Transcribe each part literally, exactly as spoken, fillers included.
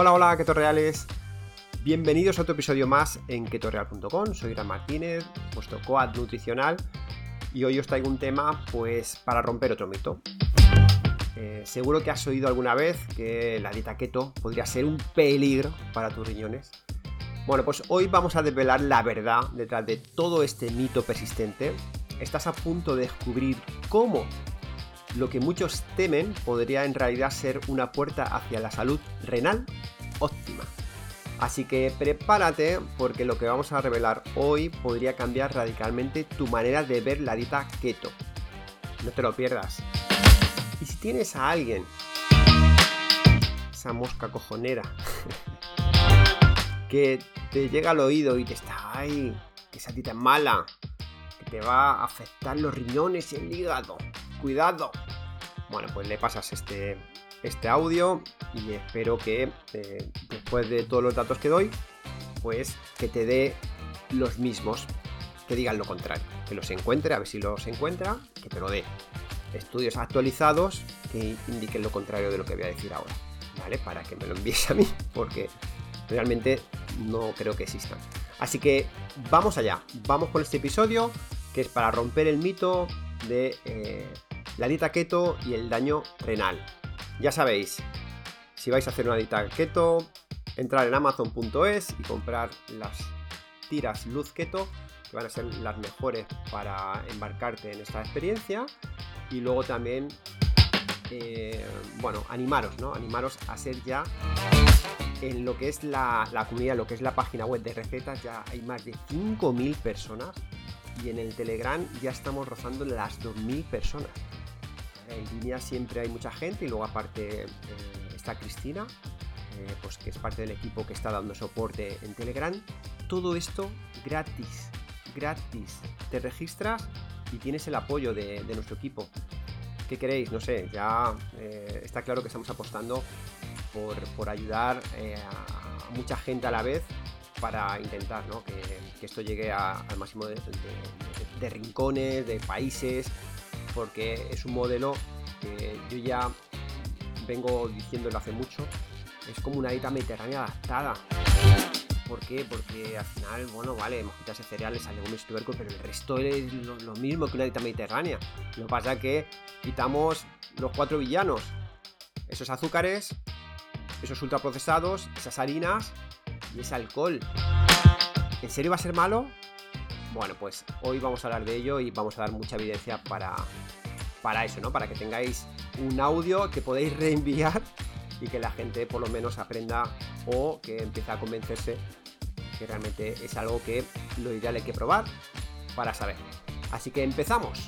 Hola, hola, Keto Reales. Bienvenidos a otro episodio más en keto real punto com. Soy Ira Martínez, vuestro coach nutricional, y hoy os traigo un tema pues para romper otro mito. Eh, seguro que has oído alguna vez que la dieta keto podría ser un peligro para tus riñones. Bueno, pues hoy vamos a desvelar la verdad detrás de todo este mito persistente. Estás a punto de descubrir cómo lo que muchos temen podría en realidad ser una puerta hacia la salud renal óptima. Así que prepárate, porque lo que vamos a revelar hoy podría cambiar radicalmente tu manera de ver la dieta keto. No te lo pierdas. Y si tienes a alguien, esa mosca cojonera, que te llega al oído y te está ahí, que esa dieta es mala, que te va a afectar los riñones y el hígado, cuidado. Bueno, pues le pasas este, este audio y espero que eh, después de todos los datos que doy, pues que te dé los mismos, que digan lo contrario, que los encuentre, a ver si los encuentra, que te lo dé. Estudios actualizados que indiquen lo contrario de lo que voy a decir ahora, ¿vale? Para que me lo envíes a mí, porque realmente no creo que existan. Así que vamos allá, vamos con este episodio, que es para romper el mito de eh, la dieta keto y el daño renal. Ya sabéis, si vais a hacer una dieta keto, entrar en amazon punto es y comprar las tiras Luz Keto, que van a ser las mejores para embarcarte en esta experiencia. Y luego también, eh, bueno, animaros, ¿no? Animaros a ser ya, en lo que es la, la comunidad, lo que es la página web de recetas, ya hay más de cinco mil personas. Y en el Telegram ya estamos rozando las dos mil personas. En línea siempre hay mucha gente, y luego aparte eh, está Cristina, eh, pues que es parte del equipo que está dando soporte en Telegram. Todo esto gratis, gratis. Te registras y tienes el apoyo de, de nuestro equipo. ¿Qué queréis? No sé, ya eh, está claro que estamos apostando por, por ayudar eh, a mucha gente a la vez, para intentar, ¿no? que, que esto llegue a, al máximo de, de, de, de rincones, de países, porque es un modelo que yo ya vengo diciéndolo hace mucho. Es como una dieta mediterránea adaptada. ¿Por qué? Porque al final, bueno, vale, hemos quitado cereales, legumes, tubérculos, pero el resto es lo, lo mismo que una dieta mediterránea. Lo que pasa es que quitamos los cuatro villanos: esos azúcares, esos ultraprocesados, esas harinas y ese alcohol. ¿En serio va a ser malo? Bueno, pues hoy vamos a hablar de ello y vamos a dar mucha evidencia para, para eso, ¿no? Para que tengáis un audio que podéis reenviar y que la gente por lo menos aprenda, o que empiece a convencerse que realmente es algo que lo ideal hay que probar para saber. Así que empezamos.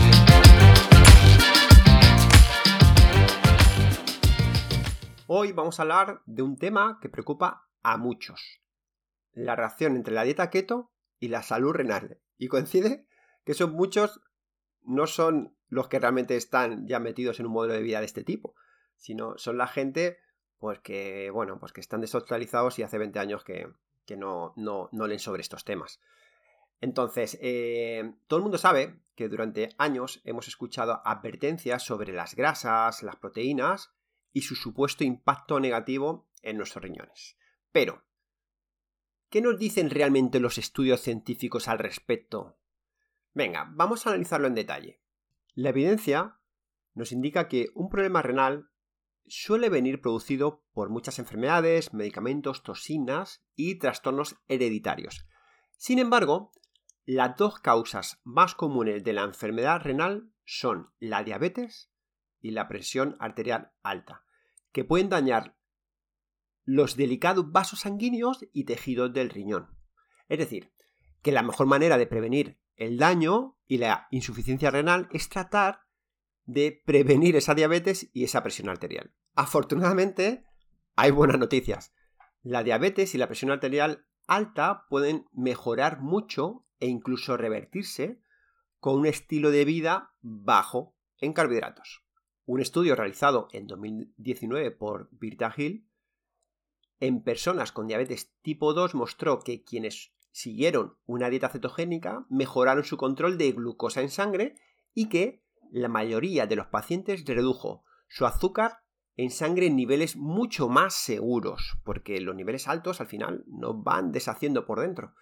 Hoy vamos a hablar de un tema que preocupa a muchos: la relación entre la dieta keto y la salud renal. Y coincide que son muchos, no son los que realmente están ya metidos en un modelo de vida de este tipo, sino son la gente pues que, bueno, pues que están desactualizados y hace veinte años que, que no, no, no leen sobre estos temas. Entonces, eh, todo el mundo sabe que durante años hemos escuchado advertencias sobre las grasas, las proteínas y su supuesto impacto negativo en nuestros riñones. Pero ¿qué nos dicen realmente los estudios científicos al respecto? Venga, vamos a analizarlo en detalle. La evidencia nos indica que un problema renal suele venir producido por muchas enfermedades, medicamentos, toxinas y trastornos hereditarios. Sin embargo, las dos causas más comunes de la enfermedad renal son la diabetes y la presión arterial alta, que pueden dañar los delicados vasos sanguíneos y tejidos del riñón. Es decir, que la mejor manera de prevenir el daño y la insuficiencia renal es tratar de prevenir esa diabetes y esa presión arterial. Afortunadamente, hay buenas noticias. La diabetes y la presión arterial alta pueden mejorar mucho e incluso revertirse con un estilo de vida bajo en carbohidratos. Un estudio realizado en dos mil diecinueve por Birta Hill en personas con diabetes tipo dos mostró que quienes siguieron una dieta cetogénica mejoraron su control de glucosa en sangre, y que la mayoría de los pacientes redujo su azúcar en sangre en niveles mucho más seguros, porque los niveles altos al final nos van deshaciendo por dentro.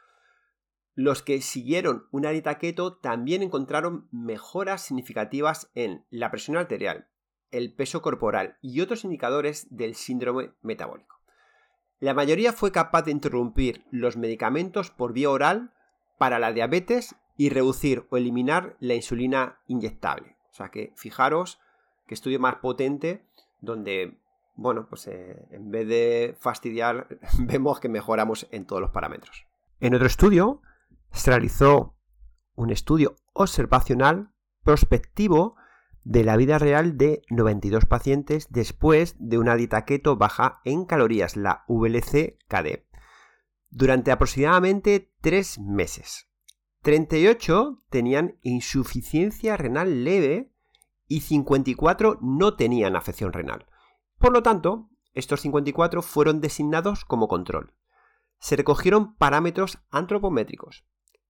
Los que siguieron una dieta keto también encontraron mejoras significativas en la presión arterial, el peso corporal y otros indicadores del síndrome metabólico. La mayoría fue capaz de interrumpir los medicamentos por vía oral para la diabetes y reducir o eliminar la insulina inyectable. O sea que fijaros que estudio más potente donde, bueno, pues eh, en vez de fastidiar vemos que mejoramos en todos los parámetros. En otro estudio se realizó un estudio observacional prospectivo de la vida real de noventa y dos pacientes después de una dieta keto baja en calorías, la V L C K D, durante aproximadamente tres meses. treinta y ocho tenían insuficiencia renal leve y cincuenta y cuatro no tenían afección renal. Por lo tanto, estos cincuenta y cuatro fueron designados como control. Se recogieron parámetros antropométricos,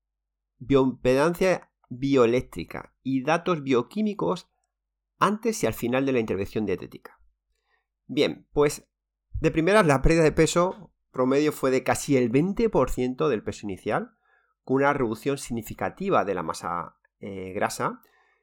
bioimpedancia bioeléctrica y datos bioquímicos antes y al final de la intervención dietética. Bien, pues de primeras la pérdida de peso promedio fue de casi el veinte por ciento del peso inicial, con una reducción significativa de la masa eh, grasa,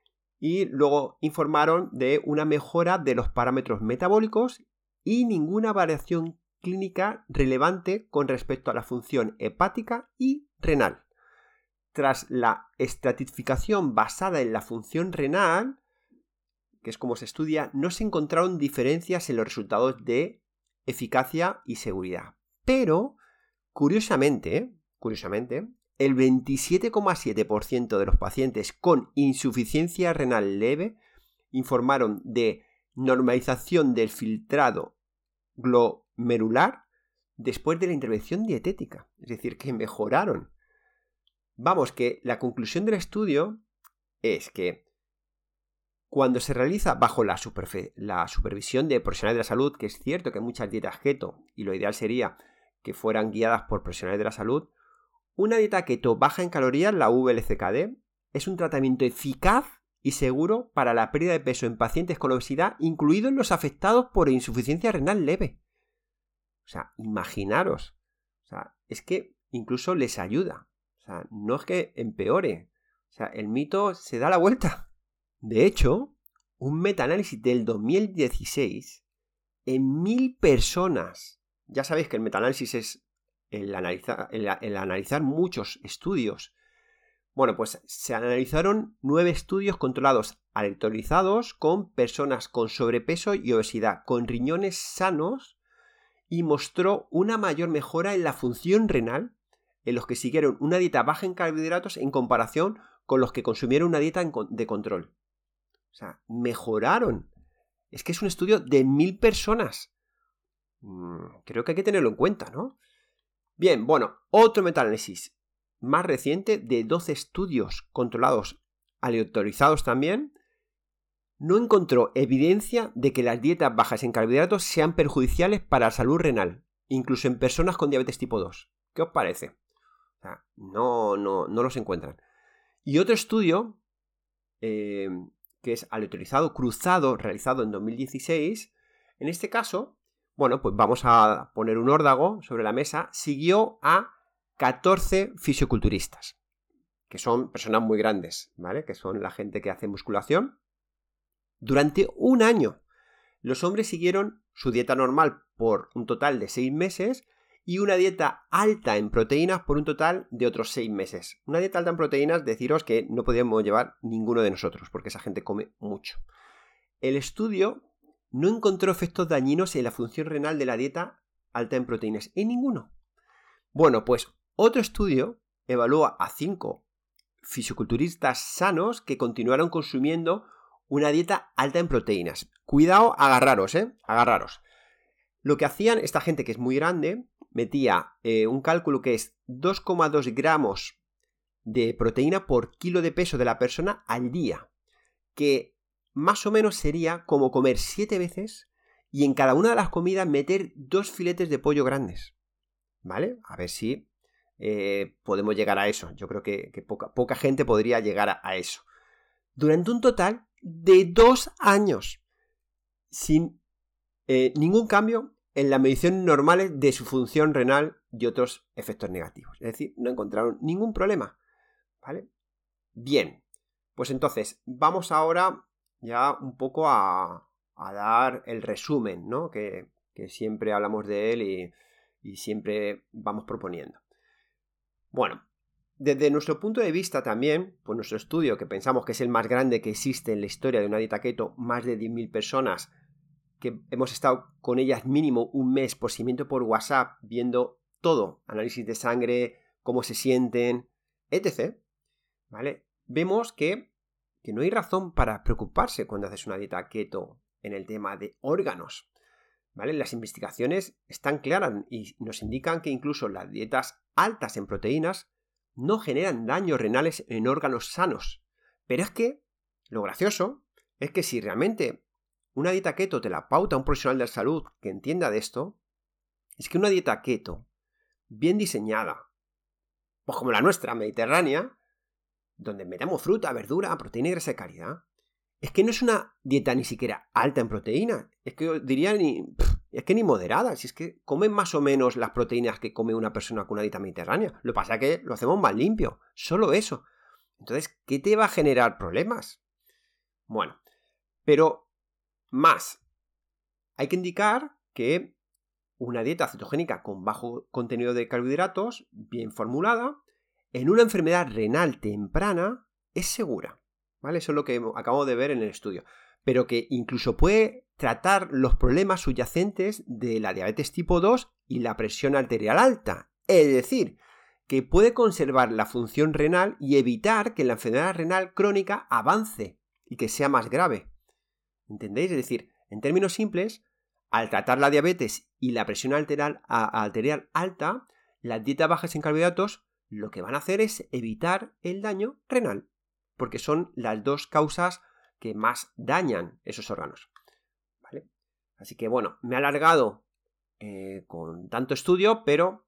y luego informaron de una mejora de los parámetros metabólicos y ninguna variación clínica relevante con respecto a la función hepática y renal. Tras la estratificación basada en la función renal, que es como se estudia, no se encontraron diferencias en los resultados de eficacia y seguridad. Pero, curiosamente, curiosamente, el veintisiete coma siete por ciento de los pacientes con insuficiencia renal leve informaron de normalización del filtrado glomerular después de la intervención dietética. Es decir, que mejoraron. Vamos, que la conclusión del estudio es que cuando se realiza bajo la, superfe- la supervisión de profesionales de la salud, que es cierto que hay muchas dietas keto y lo ideal sería que fueran guiadas por profesionales de la salud, una dieta keto baja en calorías, la V L C K D, es un tratamiento eficaz y seguro para la pérdida de peso en pacientes con obesidad, incluidos los afectados por insuficiencia renal leve. O sea, imaginaros. O sea, es que incluso les ayuda. O sea, no es que empeore. O sea, el mito se da la vuelta. De hecho, un metaanálisis del dos mil dieciséis en mil personas. Ya sabéis que el metaanálisis es el analizar, el, el analizar muchos estudios. Bueno, pues se analizaron nueve estudios controlados aleatorizados con personas con sobrepeso y obesidad, con riñones sanos, y mostró una mayor mejora en la función renal en los que siguieron una dieta baja en carbohidratos en comparación con los que consumieron una dieta de control. O sea, mejoraron. Es que es un estudio de mil personas. Mm, creo que hay que tenerlo en cuenta, ¿no? Bien, bueno, otro metaanálisis más reciente de doce estudios controlados aleatorizados también, no encontró evidencia de que las dietas bajas en carbohidratos sean perjudiciales para la salud renal, incluso en personas con diabetes tipo dos. ¿Qué os parece? O sea, no, no, no los encuentran. Y otro estudio, eh, que es aleatorizado cruzado, realizado en dos mil dieciséis, en este caso, bueno, pues vamos a poner un órdago sobre la mesa, siguió a catorce fisioculturistas, que son personas muy grandes, ¿vale? Que son la gente que hace musculación. Durante un año, los hombres siguieron su dieta normal por un total de seis meses y una dieta alta en proteínas por un total de otros seis meses. Una dieta alta en proteínas, deciros que no podíamos llevar ninguno de nosotros, porque esa gente come mucho. El estudio no encontró efectos dañinos en la función renal de la dieta alta en proteínas, en ninguno. Bueno, pues otro estudio evalúa a cinco fisiculturistas sanos que continuaron consumiendo una dieta alta en proteínas. Cuidado, agarraros, ¿eh? Agarraros. Lo que hacían esta gente, que es muy grande, metía eh, un cálculo que es dos coma dos gramos de proteína por kilo de peso de la persona al día, que más o menos sería como comer siete veces y en cada una de las comidas meter dos filetes de pollo grandes, ¿vale? A ver si eh, podemos llegar a eso. Yo creo que, que poca, poca gente podría llegar a, a eso. Durante un total de dos años, sin eh, ningún cambio en las mediciones normales de su función renal y otros efectos negativos. Es decir, no encontraron ningún problema. ¿Vale? Bien, pues entonces vamos ahora ya un poco a, a dar el resumen, ¿no? Que, que siempre hablamos de él y, y siempre vamos proponiendo. Bueno, desde nuestro punto de vista también, pues nuestro estudio, que pensamos que es el más grande que existe en la historia de una dieta keto, más de diez mil personas, que hemos estado con ellas mínimo un mes por seguimiento por WhatsApp, viendo todo, análisis de sangre, cómo se sienten, etcétera, ¿vale? Vemos que, que no hay razón para preocuparse cuando haces una dieta keto en el tema de órganos, ¿vale? Las investigaciones están claras y nos indican que incluso las dietas altas en proteínas no generan daños renales en órganos sanos. Pero es que lo gracioso es que si realmente una dieta keto te la pauta un profesional de la salud que entienda de esto, es que una dieta keto bien diseñada, pues como la nuestra, mediterránea, donde metamos fruta, verdura, proteína y grasa de calidad, es que no es una dieta ni siquiera alta en proteína, es que yo diría ni, pff, es que ni moderada, si es que comen más o menos las proteínas que come una persona con una dieta mediterránea. Lo que pasa es que lo hacemos más limpio, solo eso. Entonces, ¿qué te va a generar problemas? Bueno, pero más, hay que indicar que una dieta cetogénica con bajo contenido de carbohidratos, bien formulada, en una enfermedad renal temprana es segura, ¿vale? Eso es lo que acabamos de ver en el estudio. Pero que incluso puede tratar los problemas subyacentes de la diabetes tipo dos y la presión arterial alta. Es decir, que puede conservar la función renal y evitar que la enfermedad renal crónica avance y que sea más grave. ¿Entendéis? Es decir, en términos simples, al tratar la diabetes y la presión arterial, arterial alta, las dietas bajas en carbohidratos lo que van a hacer es evitar el daño renal, porque son las dos causas que más dañan esos órganos, ¿vale? Así que bueno, me he alargado eh, con tanto estudio, pero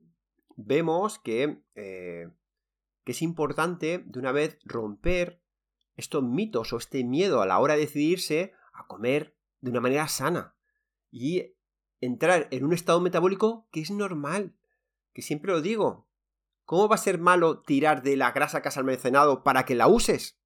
vemos que, eh, que es importante de una vez romper estos mitos o este miedo a la hora de decidirse a comer de una manera sana y entrar en un estado metabólico que es normal, que siempre lo digo. ¿Cómo va a ser malo tirar de la grasa que has almacenado para que la uses?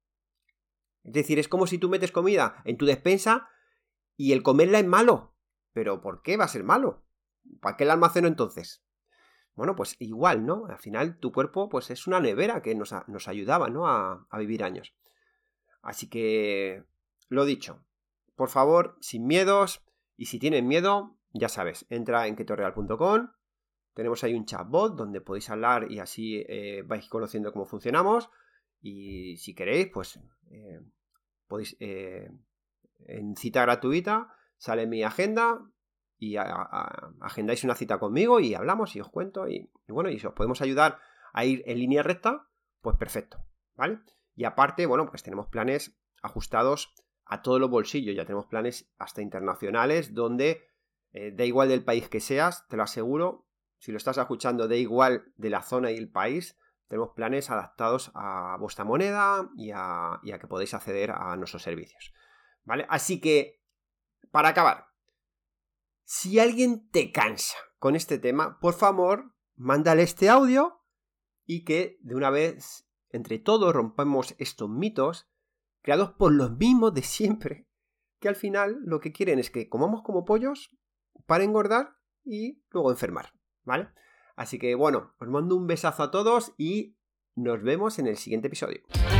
Es decir, es como si tú metes comida en tu despensa y el comerla es malo. ¿Pero por qué va a ser malo? ¿Para qué la almaceno entonces? Bueno, pues igual, ¿no? Al final tu cuerpo pues es una nevera que nos, nos ayudaba, ¿no? A, a vivir años. Así que, lo dicho, por favor, sin miedos, y si tienen miedo, ya sabes, entra en ketoreal punto com. Tenemos ahí un chatbot donde podéis hablar y así eh, vais conociendo cómo funcionamos. Y si queréis, pues eh, podéis eh, en cita gratuita sale mi agenda y a, a, agendáis una cita conmigo y hablamos y os cuento y, y bueno, y si os podemos ayudar a ir en línea recta, pues perfecto, ¿vale? Y aparte, bueno, pues tenemos planes ajustados a todos los bolsillos, ya tenemos planes hasta internacionales donde eh, da igual del país que seas, te lo aseguro. Si lo estás escuchando, da igual de la zona y el país, tenemos planes adaptados a vuestra moneda y a, y a que podáis acceder a nuestros servicios, ¿vale? Así que, para acabar, si alguien te cansa con este tema, por favor, mándale este audio y que de una vez, entre todos, rompamos estos mitos creados por los mismos de siempre, que al final lo que quieren es que comamos como pollos para engordar y luego enfermar, ¿vale? Así que bueno, os mando un besazo a todos y nos vemos en el siguiente episodio.